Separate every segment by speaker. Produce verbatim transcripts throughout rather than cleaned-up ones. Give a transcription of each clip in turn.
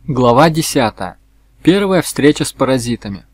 Speaker 1: Глава десятая. Первая встреча с паразитами.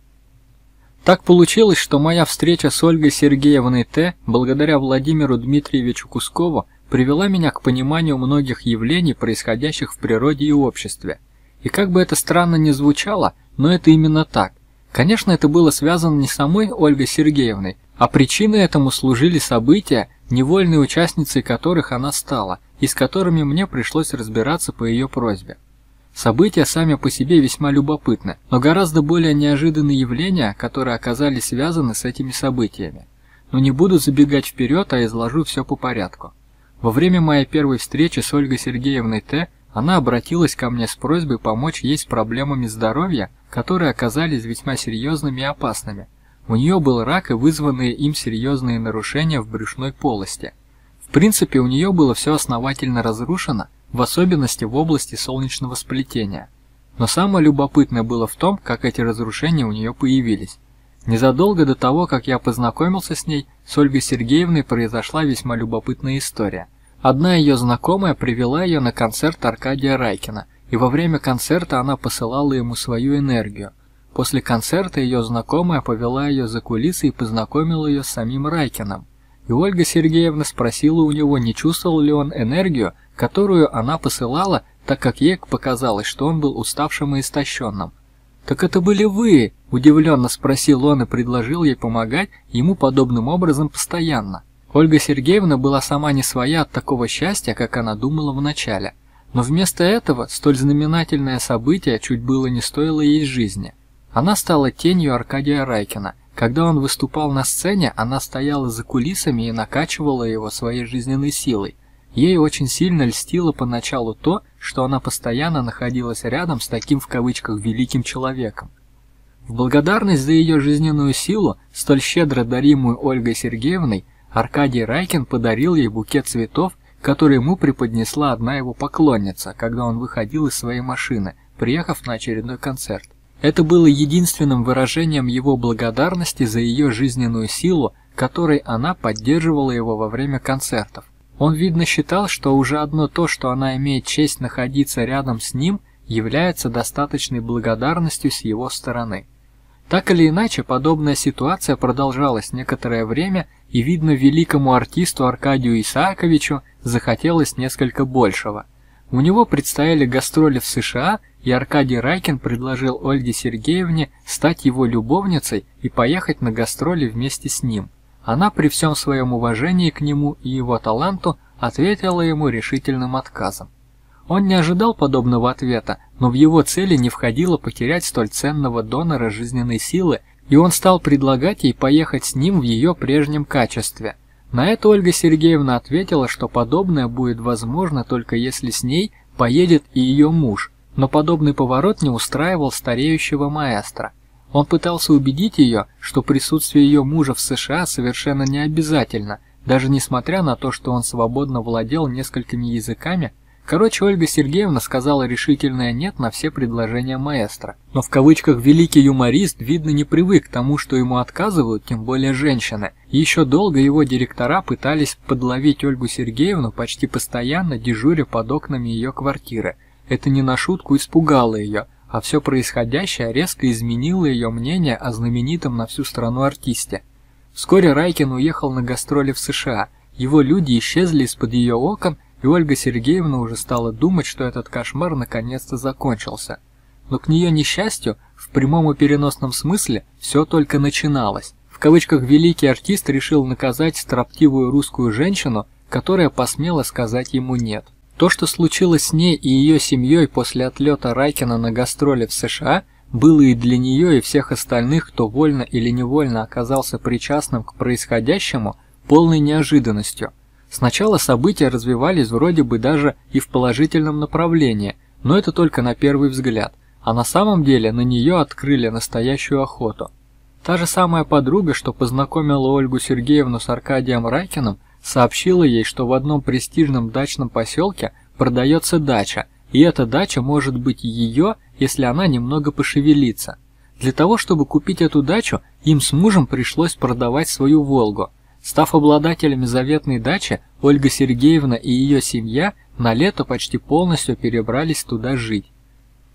Speaker 1: Так получилось, что моя встреча с Ольгой Сергеевной Т., благодаря Владимиру Дмитриевичу Кускову, привела меня к пониманию многих явлений, происходящих в природе и обществе. И как бы это странно ни звучало, но это именно так. Конечно, это было связано не с самой Ольгой Сергеевной, а причиной этому служили события, невольной участницей которых она стала, и с которыми мне пришлось разбираться по ее просьбе. События сами по себе весьма любопытны, но гораздо более неожиданные явления, которые оказались связаны с этими событиями. Но не буду забегать вперед, а изложу все по порядку. Во время моей первой встречи с Ольгой Сергеевной Т. она обратилась ко мне с просьбой помочь ей с проблемами здоровья, которые оказались весьма серьезными и опасными. У нее был рак и вызванные им серьезные нарушения в брюшной полости. В принципе, у нее было все основательно разрушено, в особенности в области солнечного сплетения. Но самое любопытное было в том, как эти разрушения у нее появились. Незадолго до того, как я познакомился с ней, с Ольгой Сергеевной произошла весьма любопытная история. Одна ее знакомая привела ее на концерт Аркадия Райкина, и во время концерта она посылала ему свою энергию. После концерта ее знакомая повела ее за кулисы и познакомила ее с самим Райкиным. И Ольга Сергеевна спросила у него, не чувствовал ли он энергию, которую она посылала, так как ей показалось, что он был уставшим и истощенным. «Так это были вы?» – удивленно спросил он и предложил ей помогать ему подобным образом постоянно. Ольга Сергеевна была сама не своя от такого счастья, как она думала вначале. Но вместо этого столь знаменательное событие чуть было не стоило ей жизни. Она стала тенью Аркадия Райкина. Когда он выступал на сцене, она стояла за кулисами и накачивала его своей жизненной силой. Ей очень сильно льстило поначалу то, что она постоянно находилась рядом с таким в кавычках великим человеком. В благодарность за ее жизненную силу, столь щедро даримую Ольгой Сергеевной, Аркадий Райкин подарил ей букет цветов, который ему преподнесла одна его поклонница, когда он выходил из своей машины, приехав на очередной концерт. Это было единственным выражением его благодарности за ее жизненную силу, которой она поддерживала его во время концертов. Он, видно, считал, что уже одно то, что она имеет честь находиться рядом с ним, является достаточной благодарностью с его стороны. Так или иначе, подобная ситуация продолжалась некоторое время, и, видно, великому артисту Аркадию Исааковичу захотелось несколько большего. У него предстояли гастроли в США, и Аркадий Райкин предложил Ольге Сергеевне стать его любовницей и поехать на гастроли вместе с ним. Она при всем своем уважении к нему и его таланту ответила ему решительным отказом. Он не ожидал подобного ответа, но в его цели не входило потерять столь ценного донора жизненной силы, и он стал предлагать ей поехать с ним в ее прежнем качестве. На это Ольга Сергеевна ответила, что подобное будет возможно только если с ней поедет и ее муж, но подобный поворот не устраивал стареющего маэстро. Он пытался убедить ее, что присутствие ее мужа в США совершенно не обязательно, даже несмотря на то, что он свободно владел несколькими языками. Короче, Ольга Сергеевна сказала решительное «нет» на все предложения маэстро. Но в кавычках «великий юморист» видно не привык к тому, что ему отказывают, тем более женщины. И еще долго его директора пытались подловить Ольгу Сергеевну, почти постоянно дежуря под окнами ее квартиры. Это не на шутку испугало ее, а все происходящее резко изменило ее мнение о знаменитом на всю страну артисте. Вскоре Райкин уехал на гастроли в США, его люди исчезли из-под ее окон, и Ольга Сергеевна уже стала думать, что этот кошмар наконец-то закончился. Но к нее несчастью, в прямом и переносном смысле, все только начиналось. В кавычках «великий артист» решил наказать строптивую русскую женщину, которая посмела сказать ему «нет». То, что случилось с ней и ее семьей после отлета Райкина на гастроли в США, было и для нее, и всех остальных, кто вольно или невольно оказался причастным к происходящему, полной неожиданностью. Сначала события развивались вроде бы даже и в положительном направлении, но это только на первый взгляд, а на самом деле на нее открыли настоящую охоту. Та же самая подруга, что познакомила Ольгу Сергеевну с Аркадием Райкиным, сообщила ей, что в одном престижном дачном поселке продается дача, и эта дача может быть ее, если она немного пошевелится. Для того, чтобы купить эту дачу, им с мужем пришлось продавать свою «Волгу». Став обладателями заветной дачи, Ольга Сергеевна и ее семья на лето почти полностью перебрались туда жить.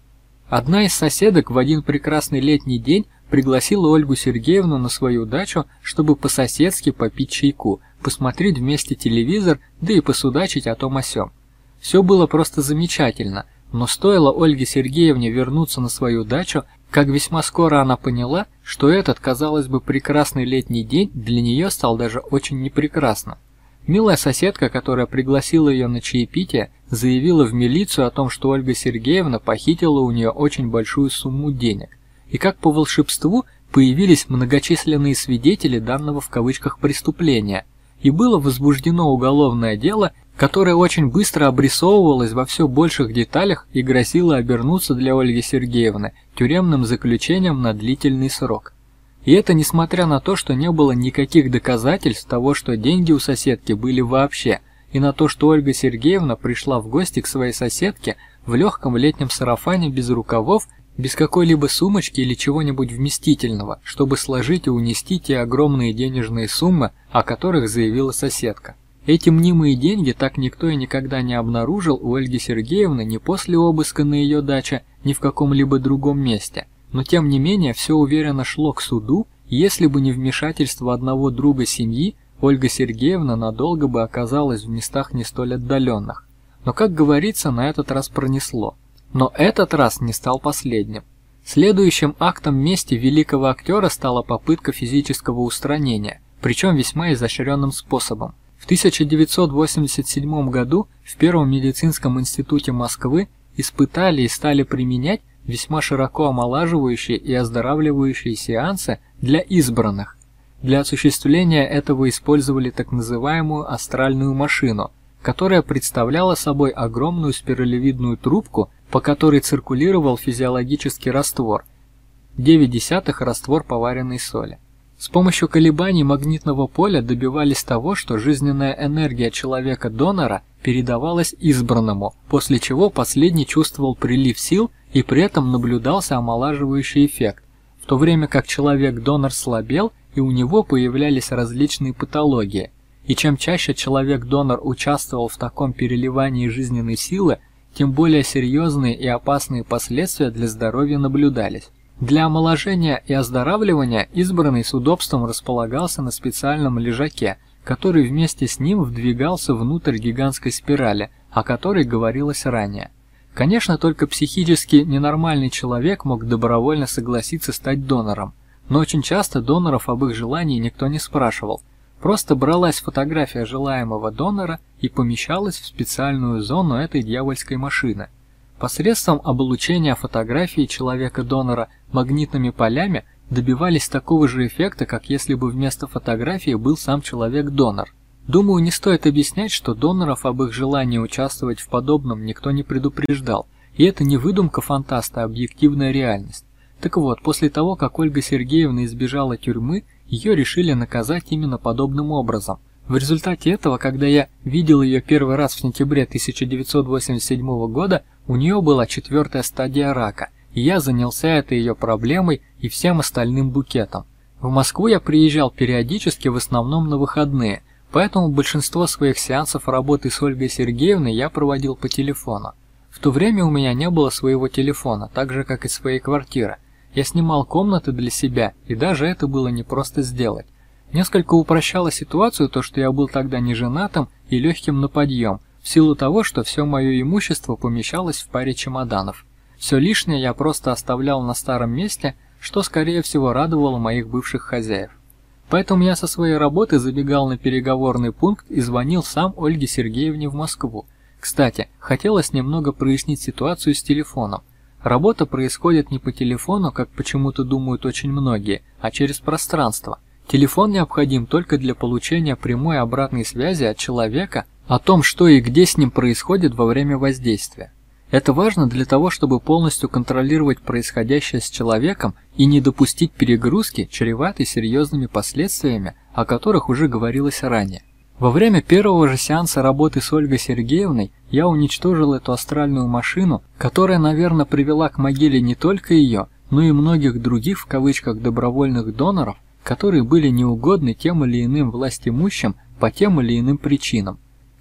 Speaker 1: Одна из соседок в один прекрасный летний день пригласила Ольгу Сергеевну на свою дачу, чтобы по-соседски попить чайку, посмотреть вместе телевизор, да и посудачить о том о сём. Все было просто замечательно, но стоило Ольге Сергеевне вернуться на свою дачу, как весьма скоро она поняла, что этот, казалось бы, прекрасный летний день для нее стал даже очень непрекрасным. Милая соседка, которая пригласила ее на чаепитие, заявила в милицию о том, что Ольга Сергеевна похитила у нее очень большую сумму денег. И как по волшебству появились многочисленные свидетели данного в кавычках преступления, и было возбуждено уголовное дело, которое очень быстро обрисовывалось во все больших деталях и грозило обернуться для Ольги Сергеевны тюремным заключением на длительный срок. И это несмотря на то, что не было никаких доказательств того, что деньги у соседки были вообще, и на то, что Ольга Сергеевна пришла в гости к своей соседке в легком летнем сарафане без рукавов, без какой-либо сумочки или чего-нибудь вместительного, чтобы сложить и унести те огромные денежные суммы, о которых заявила соседка. Эти мнимые деньги так никто и никогда не обнаружил у Ольги Сергеевны ни после обыска на ее даче, ни в каком-либо другом месте. Но тем не менее все уверенно шло к суду, и если бы не вмешательство одного друга семьи, Ольга Сергеевна надолго бы оказалась в местах не столь отдаленных. Но, как говорится, на этот раз пронесло. Но этот раз не стал последним. Следующим актом мести великого актера стала попытка физического устранения, причем весьма изощренным способом. В тысяча девятьсот восемьдесят седьмом году в Первом медицинском институте Москвы испытали и стали применять весьма широко омолаживающие и оздоравливающие сеансы для избранных. Для осуществления этого использовали так называемую астральную машину, которая представляла собой огромную спиралевидную трубку, по которой циркулировал физиологический раствор, девять десятых раствор поваренной соли. С помощью колебаний магнитного поля добивались того, что жизненная энергия человека-донора передавалась избранному, после чего последний чувствовал прилив сил и при этом наблюдался омолаживающий эффект, в то время как человек-донор слабел и у него появлялись различные патологии. И чем чаще человек-донор участвовал в таком переливании жизненной силы, тем более серьезные и опасные последствия для здоровья наблюдались. Для омоложения и оздоравливания избранный с удобством располагался на специальном лежаке, который вместе с ним вдвигался внутрь гигантской спирали, о которой говорилось ранее. Конечно, только психически ненормальный человек мог добровольно согласиться стать донором, но очень часто доноров об их желании никто не спрашивал. Просто бралась фотография желаемого донора и помещалась в специальную зону этой дьявольской машины. Посредством облучения фотографии человека-донора магнитными полями добивались такого же эффекта, как если бы вместо фотографии был сам человек-донор. Думаю, не стоит объяснять, что доноров об их желании участвовать в подобном никто не предупреждал, и это не выдумка фантаста, а объективная реальность. Так вот, после того, как Ольга Сергеевна избежала тюрьмы, ее решили наказать именно подобным образом. В результате этого, когда я видел ее первый раз в сентябре тысяча девятьсот восемьдесят седьмого года, у нее была четвертая стадия рака, и я занялся этой ее проблемой и всем остальным букетом. В Москву я приезжал периодически, в основном на выходные, поэтому большинство своих сеансов работы с Ольгой Сергеевной я проводил по телефону. В то время у меня не было своего телефона, так же как и своей квартиры. Я снимал комнаты для себя, и даже это было непросто сделать. Несколько упрощало ситуацию то, что я был тогда не женатым и легким на подъем, в силу того, что все мое имущество помещалось в паре чемоданов. Все лишнее я просто оставлял на старом месте, что скорее всего радовало моих бывших хозяев. Поэтому я со своей работы забегал на переговорный пункт и звонил сам Ольге Сергеевне в Москву. Кстати, хотелось немного прояснить ситуацию с телефоном. Работа происходит не по телефону, как почему-то думают очень многие, а через пространство. Телефон необходим только для получения прямой обратной связи от человека о том, что и где с ним происходит во время воздействия. Это важно для того, чтобы полностью контролировать происходящее с человеком и не допустить перегрузки, чреватой серьезными последствиями, о которых уже говорилось ранее. Во время первого же сеанса работы с Ольгой Сергеевной я уничтожил эту астральную машину, которая, наверное, привела к могиле не только ее, но и многих других в кавычках добровольных доноров, которые были неугодны тем или иным властимущим по тем или иным причинам.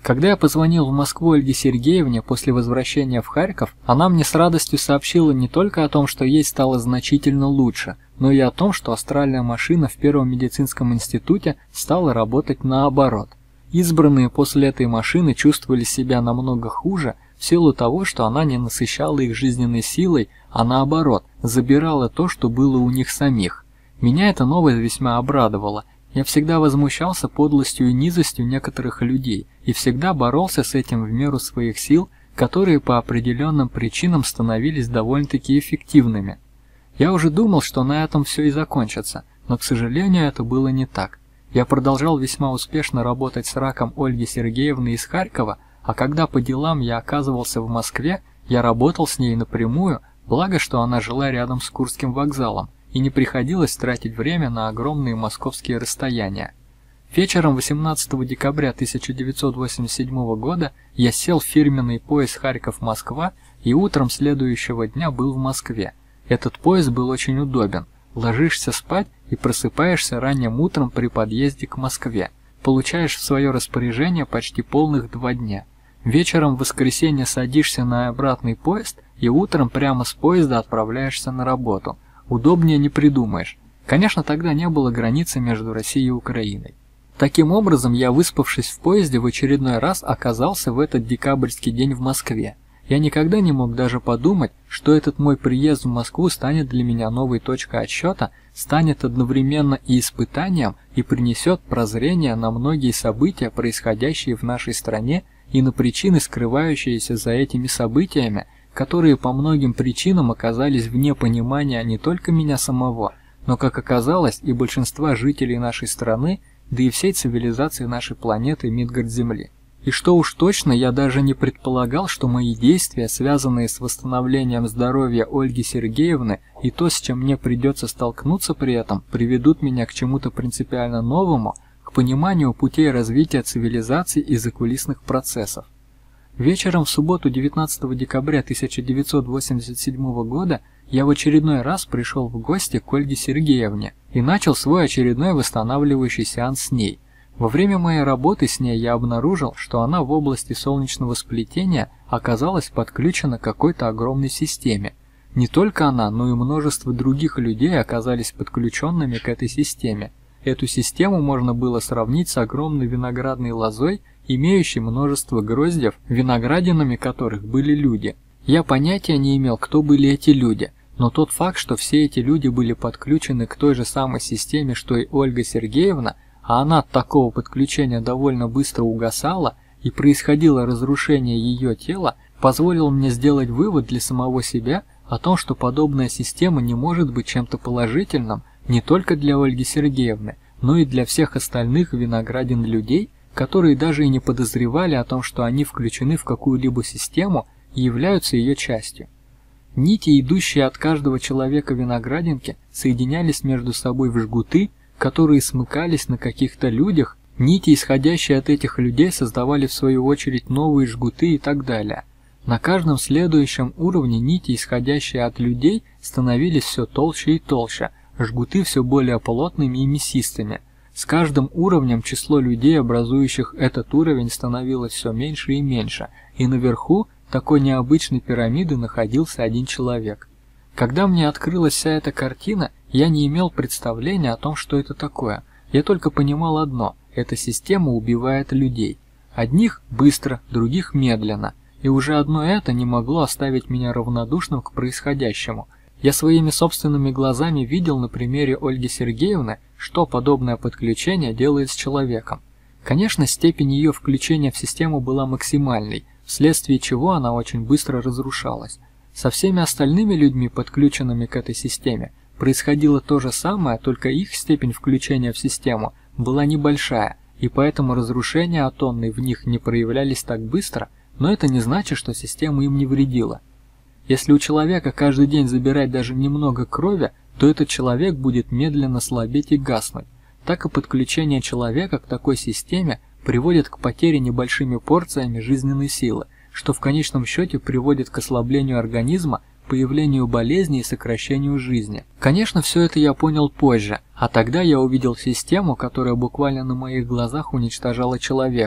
Speaker 1: Когда я позвонил в Москву Ольге Сергеевне после возвращения в Харьков, она мне с радостью сообщила не только о том, что ей стало значительно лучше, но и о том, что астральная машина в Первом медицинском институте стала работать наоборот. Избранные после этой машины чувствовали себя намного хуже в силу того, что она не насыщала их жизненной силой, а наоборот, забирала то, что было у них самих. Меня эта новость весьма обрадовала. Я всегда возмущался подлостью и низостью некоторых людей и всегда боролся с этим в меру своих сил, которые по определенным причинам становились довольно-таки эффективными. Я уже думал, что на этом все и закончится, но, к сожалению, это было не так. Я продолжал весьма успешно работать с раком Ольги Сергеевны из Харькова, а когда по делам я оказывался в Москве, я работал с ней напрямую, благо что она жила рядом с Курским вокзалом, и не приходилось тратить время на огромные московские расстояния. Вечером восемнадцатого декабря тысяча девятьсот восемьдесят седьмого года я сел в фирменный поезд Харьков-Москва и утром следующего дня был в Москве. Этот поезд был очень удобен. Ложишься спать и просыпаешься ранним утром при подъезде к Москве. Получаешь в свое распоряжение почти полных два дня. Вечером в воскресенье садишься на обратный поезд и утром прямо с поезда отправляешься на работу. Удобнее не придумаешь. Конечно, тогда не было границы между Россией и Украиной. Таким образом, я, выспавшись в поезде, в очередной раз оказался в этот декабрьский день в Москве. Я никогда не мог даже подумать, что этот мой приезд в Москву станет для меня новой точкой отсчета, станет одновременно и испытанием, и принесет прозрение на многие события, происходящие в нашей стране, и на причины, скрывающиеся за этими событиями, которые по многим причинам оказались вне понимания не только меня самого, но, как оказалось, и большинства жителей нашей страны, да и всей цивилизации нашей планеты Мидгард-Земли. И что уж точно, я даже не предполагал, что мои действия, связанные с восстановлением здоровья Ольги Сергеевны, и то, с чем мне придется столкнуться при этом, приведут меня к чему-то принципиально новому, к пониманию путей развития цивилизации и закулисных процессов. Вечером в субботу девятнадцатого декабря тысяча девятьсот восемьдесят седьмого года я в очередной раз пришел в гости к Ольге Сергеевне и начал свой очередной восстанавливающий сеанс с ней. Во время моей работы с ней я обнаружил, что она в области солнечного сплетения оказалась подключена к какой-то огромной системе. Не только она, но и множество других людей оказались подключенными к этой системе. Эту систему можно было сравнить с огромной виноградной лозой, имеющей множество гроздьев, виноградинами которых были люди. Я понятия не имел, кто были эти люди, но тот факт, что все эти люди были подключены к той же самой системе, что и Ольга Сергеевна, а она от такого подключения довольно быстро угасала и происходило разрушение ее тела, позволил мне сделать вывод для самого себя о том, что подобная система не может быть чем-то положительным не только для Ольги Сергеевны, но и для всех остальных виноградин людей, которые даже и не подозревали о том, что они включены в какую-либо систему и являются ее частью. Нити, идущие от каждого человека виноградинки, соединялись между собой в жгуты, которые смыкались на каких-то людях, нити, исходящие от этих людей, создавали в свою очередь новые жгуты и так далее. На каждом следующем уровне нити, исходящие от людей, становились все толще и толще, жгуты все более плотными и мясистыми. С каждым уровнем число людей, образующих этот уровень, становилось все меньше и меньше, и наверху такой необычной пирамиды находился один человек. Когда мне открылась вся эта картина, я не имел представления о том, что это такое. Я только понимал одно – эта система убивает людей. Одних быстро, других медленно. И уже одно это не могло оставить меня равнодушным к происходящему. Я своими собственными глазами видел на примере Ольги Сергеевны, что подобное подключение делает с человеком. Конечно, степень ее включения в систему была максимальной, вследствие чего она очень быстро разрушалась. Со всеми остальными людьми, подключенными к этой системе, происходило то же самое, только их степень включения в систему была небольшая, и поэтому разрушения атомные в них не проявлялись так быстро, но это не значит, что система им не вредила. Если у человека каждый день забирать даже немного крови, то этот человек будет медленно слабеть и гаснуть. Так и подключение человека к такой системе приводит к потере небольшими порциями жизненной силы, что в конечном счете приводит к ослаблению организма, появлению болезней и сокращению жизни. Конечно, все это я понял позже, а тогда я увидел систему, которая буквально на моих глазах уничтожала человека.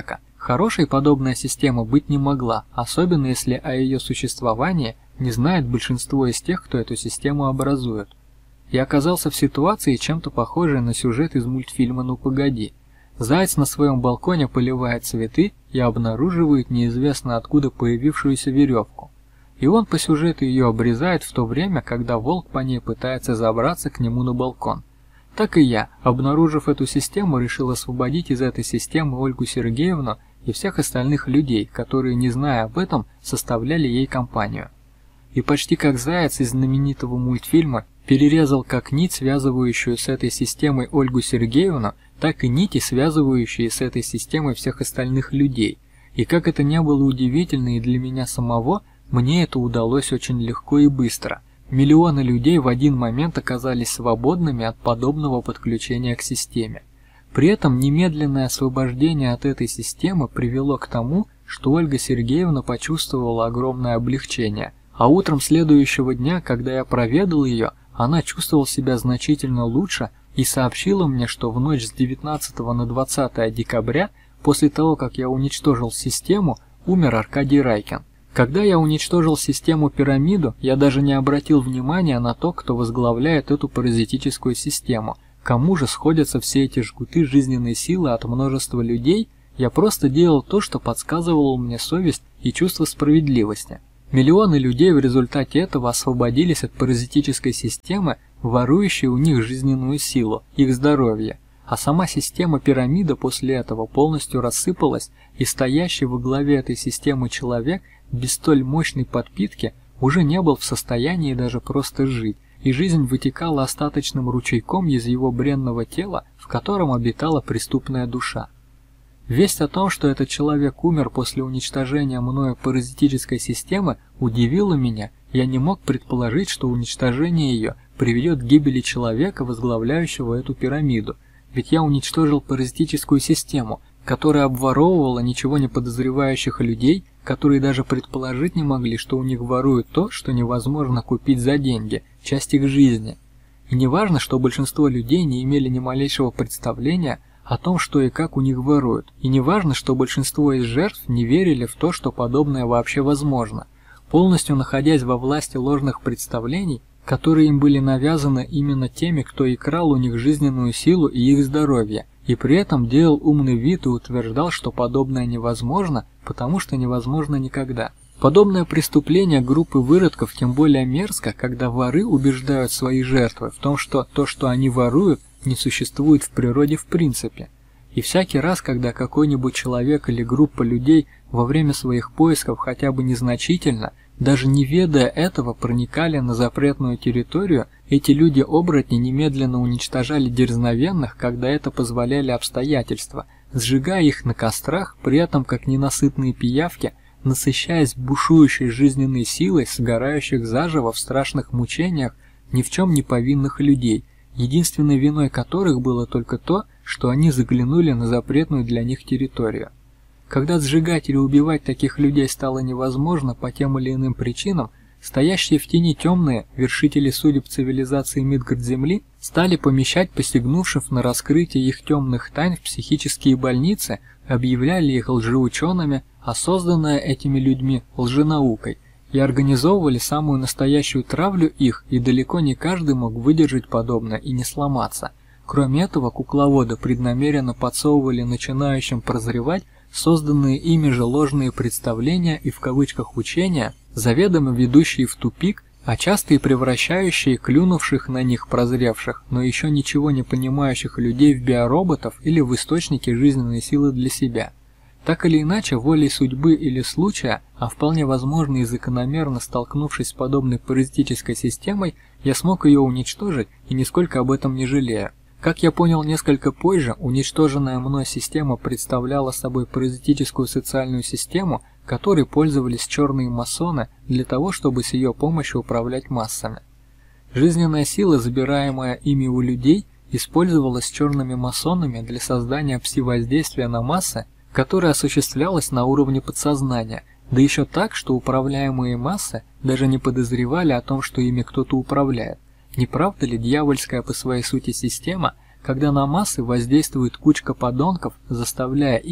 Speaker 1: Хорошей подобная система быть не могла, особенно если о ее существовании не знает большинство из тех, кто эту систему образует. Я оказался в ситуации, чем-то похожей на сюжет из мультфильма «Ну погоди». Заяц на своем балконе поливает цветы и обнаруживает неизвестно откуда появившуюся веревку. И он по сюжету ее обрезает в то время, когда волк по ней пытается забраться к нему на балкон. Так и я, обнаружив эту систему, решил освободить из этой системы Ольгу Сергеевну и всех остальных людей, которые, не зная об этом, составляли ей компанию. И почти как заяц из знаменитого мультфильма перерезал как нить, связывающую с этой системой Ольгу Сергеевну, так и нити, связывающие с этой системой всех остальных людей. И как это не было удивительно и для меня самого, мне это удалось очень легко и быстро. Миллионы людей в один момент оказались свободными от подобного подключения к системе. При этом немедленное освобождение от этой системы привело к тому, что Ольга Сергеевна почувствовала огромное облегчение, а утром следующего дня, когда я проведал ее, она чувствовала себя значительно лучше и сообщила мне, что в ночь с девятнадцатого на двадцатое декабря, после того, как я уничтожил систему, умер Аркадий Райкин. Когда я уничтожил систему пирамиду, я даже не обратил внимания на то, кто возглавляет эту паразитическую систему, кому же сходятся все эти жгуты жизненной силы от множества людей, я просто делал то, что подсказывало мне совесть и чувство справедливости. Миллионы людей в результате этого освободились от паразитической системы, ворующей у них жизненную силу, их здоровье, а сама система пирамида после этого полностью рассыпалась, и стоящий во главе этой системы человек без столь мощной подпитки уже не был в состоянии даже просто жить, и жизнь вытекала остаточным ручейком из его бренного тела, в котором обитала преступная душа. Весть о том, что этот человек умер после уничтожения мною паразитической системы, удивила меня. Я не мог предположить, что уничтожение ее приведет к гибели человека, возглавляющего эту пирамиду. Ведь я уничтожил паразитическую систему, которая обворовывала ничего не подозревающих людей, которые даже предположить не могли, что у них воруют то, что невозможно купить за деньги, часть их жизни. И не важно, что большинство людей не имели ни малейшего представления о том, что и как у них воруют, и не важно, что большинство из жертв не верили в то, что подобное вообще возможно, полностью находясь во власти ложных представлений, которые им были навязаны именно теми, кто и крал у них жизненную силу и их здоровье, и при этом делал умный вид и утверждал, что подобное невозможно, потому что невозможно никогда. Подобное преступление группы выродков тем более мерзко, когда воры убеждают свои жертвы в том, что то, что они воруют, не существует в природе в принципе. И всякий раз, когда какой-нибудь человек или группа людей во время своих поисков хотя бы незначительно, даже не ведая этого, проникали на запретную территорию, эти люди-оборотни немедленно уничтожали дерзновенных, когда это позволяли обстоятельства, сжигая их на кострах, при этом как ненасытные пиявки, насыщаясь бушующей жизненной силой сгорающих заживо в страшных мучениях ни в чем не повинных людей, единственной виной которых было только то, что они заглянули на запретную для них территорию. Когда сжигать или убивать таких людей стало невозможно по тем или иным причинам, стоящие в тени темные вершители судеб цивилизации Мидгард-Земли стали помещать посягнувших на раскрытие их темных тайн в психические больницы, объявляли их лжеучеными, а созданное этими людьми лженаукой, и организовывали самую настоящую травлю их, и далеко не каждый мог выдержать подобное и не сломаться. Кроме этого, кукловоды преднамеренно подсовывали начинающим прозревать созданные ими же ложные представления и в кавычках учения, заведомо ведущие в тупик, а часто и превращающие клюнувших на них прозревших, но еще ничего не понимающих людей в биороботов или в источники жизненной силы для себя. Так или иначе, волей судьбы или случая, а вполне возможно и закономерно столкнувшись с подобной паразитической системой, я смог ее уничтожить и нисколько об этом не жалею. Как я понял несколько позже, уничтоженная мной система представляла собой паразитическую социальную систему, которой пользовались черные масоны для того, чтобы с ее помощью управлять массами. Жизненная сила, забираемая ими у людей, использовалась черными масонами для создания пси-воздействия на массы, которое осуществлялось на уровне подсознания, да еще так, что управляемые массы даже не подозревали о том, что ими кто-то управляет. Не правда ли дьявольская по своей сути система, когда на массы воздействует кучка подонков, заставляя их,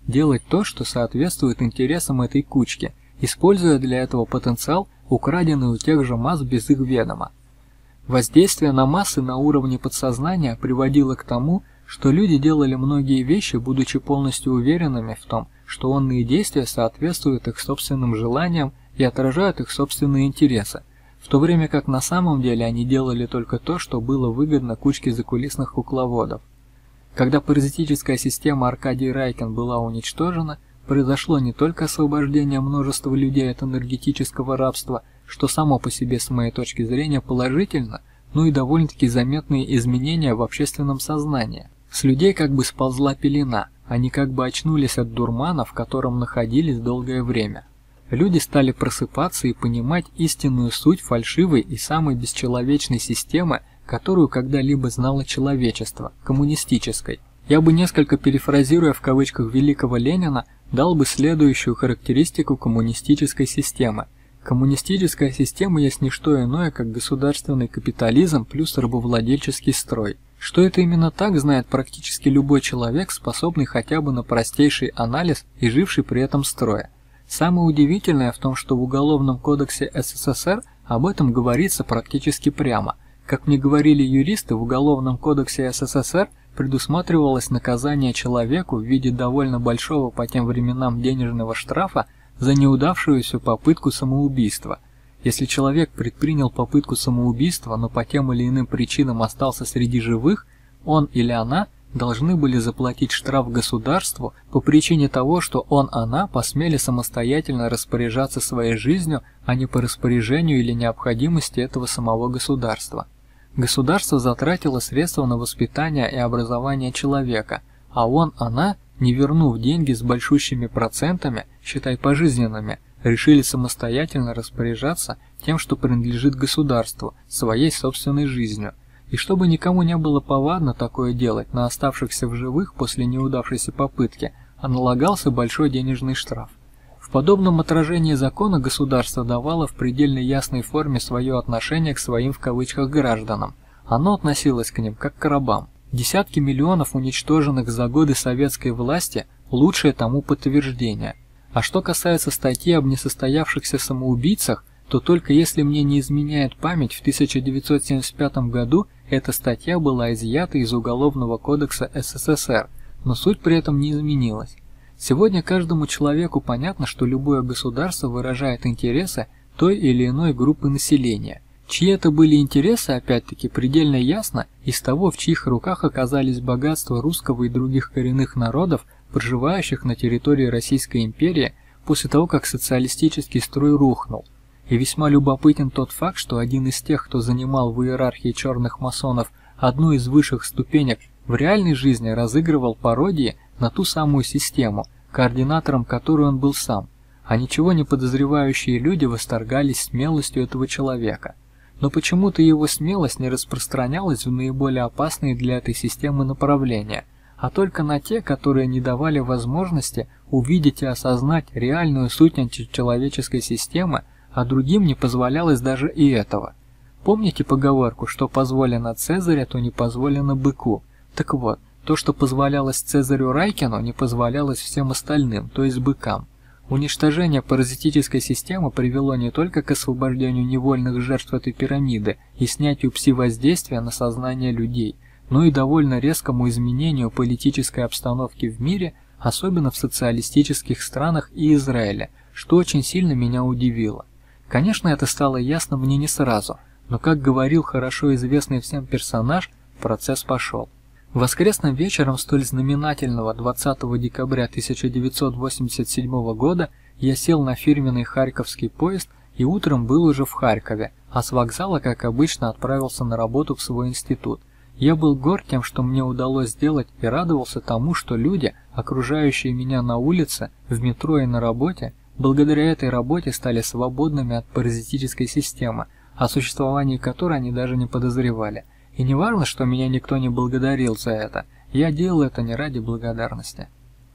Speaker 1: делать то, что соответствует интересам этой кучки, используя для этого потенциал, украденный у тех же масс без их ведома. Воздействие на массы на уровне подсознания приводило к тому, что люди делали многие вещи, будучи полностью уверенными в том, что онные действия соответствуют их собственным желаниям и отражают их собственные интересы, в то время как на самом деле они делали только то, что было выгодно кучке закулисных кукловодов. Когда паразитическая система Аркадий Райкин была уничтожена, произошло не только освобождение множества людей от энергетического рабства, что само по себе с моей точки зрения положительно, но и довольно-таки заметные изменения в общественном сознании. С людей как бы сползла пелена, они как бы очнулись от дурмана, в котором находились долгое время. Люди стали просыпаться и понимать истинную суть фальшивой и самой бесчеловечной системы, которую когда-либо знало человечество, коммунистической. Я бы, несколько перефразируя в кавычках великого Ленина, дал бы следующую характеристику коммунистической системы. Коммунистическая система есть не что иное, как государственный капитализм плюс рабовладельческий строй. Что это именно так, знает практически любой человек, способный хотя бы на простейший анализ и живший при этом строя. Самое удивительное в том, что в Уголовном кодексе СССР об этом говорится практически прямо. Как мне говорили юристы, в Уголовном кодексе СССР предусматривалось наказание человеку в виде довольно большого по тем временам денежного штрафа за неудавшуюся попытку самоубийства. Если человек предпринял попытку самоубийства, но по тем или иным причинам остался среди живых, он или она должны были заплатить штраф государству по причине того, что он-она посмели самостоятельно распоряжаться своей жизнью, а не по распоряжению или необходимости этого самого государства. Государство затратило средства на воспитание и образование человека, а он-она, не вернув деньги с большущими процентами, считай пожизненными, решили самостоятельно распоряжаться тем, что принадлежит государству, своей собственной жизнью. И чтобы никому не было повадно такое делать на оставшихся в живых после неудавшейся попытки, а налагался большой денежный штраф. В подобном отражении закона государство давало в предельно ясной форме свое отношение к своим в кавычках гражданам. Оно относилось к ним как к рабам. Десятки миллионов уничтоженных за годы советской власти – лучшее тому подтверждение. А что касается статьи об несостоявшихся самоубийцах, то только если мне не изменяет память, в тысяча девятьсот семьдесят пятом году эта статья была изъята из Уголовного кодекса СССР, но суть при этом не изменилась. Сегодня каждому человеку понятно, что любое государство выражает интересы той или иной группы населения. Чьи это были интересы, опять-таки, предельно ясно из того, в чьих руках оказались богатства русского и других коренных народов, проживающих на территории Российской империи после того, как социалистический строй рухнул. И весьма любопытен тот факт, что один из тех, кто занимал в иерархии черных масонов одну из высших ступенек, в реальной жизни разыгрывал пародии на ту самую систему, координатором которой он был сам, а ничего не подозревающие люди восторгались смелостью этого человека. Но почему-то его смелость не распространялась в наиболее опасные для этой системы направления, а только на те, которые не давали возможности увидеть и осознать реальную суть античеловеческой системы, а другим не позволялось даже и этого. Помните поговорку, что позволено Цезарю, то не позволено быку? Так вот, то, что позволялось Цезарю Райкину, не позволялось всем остальным, то есть быкам. Уничтожение паразитической системы привело не только к освобождению невольных жертв этой пирамиды и снятию пси-воздействия на сознание людей, но и довольно резкому изменению политической обстановки в мире, особенно в социалистических странах и Израиле, что очень сильно меня удивило. Конечно, это стало ясно мне не сразу, но, как говорил хорошо известный всем персонаж, процесс пошел. Воскресным вечером столь знаменательного двадцатого декабря тысяча девятьсот восемьдесят седьмого года я сел на фирменный харьковский поезд и утром был уже в Харькове, а с вокзала, как обычно, отправился на работу в свой институт. Я был горд тем, что мне удалось сделать, и радовался тому, что люди, окружающие меня на улице, в метро и на работе, благодаря этой работе стали свободными от паразитической системы, о существовании которой они даже не подозревали. И не важно, что меня никто не благодарил за это, я делал это не ради благодарности.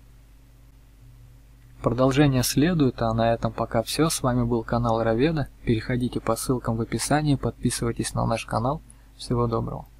Speaker 1: Продолжение следует, а на этом пока все. С вами был канал Раведа. Переходите по ссылкам в описании, подписывайтесь на наш канал. Всего доброго.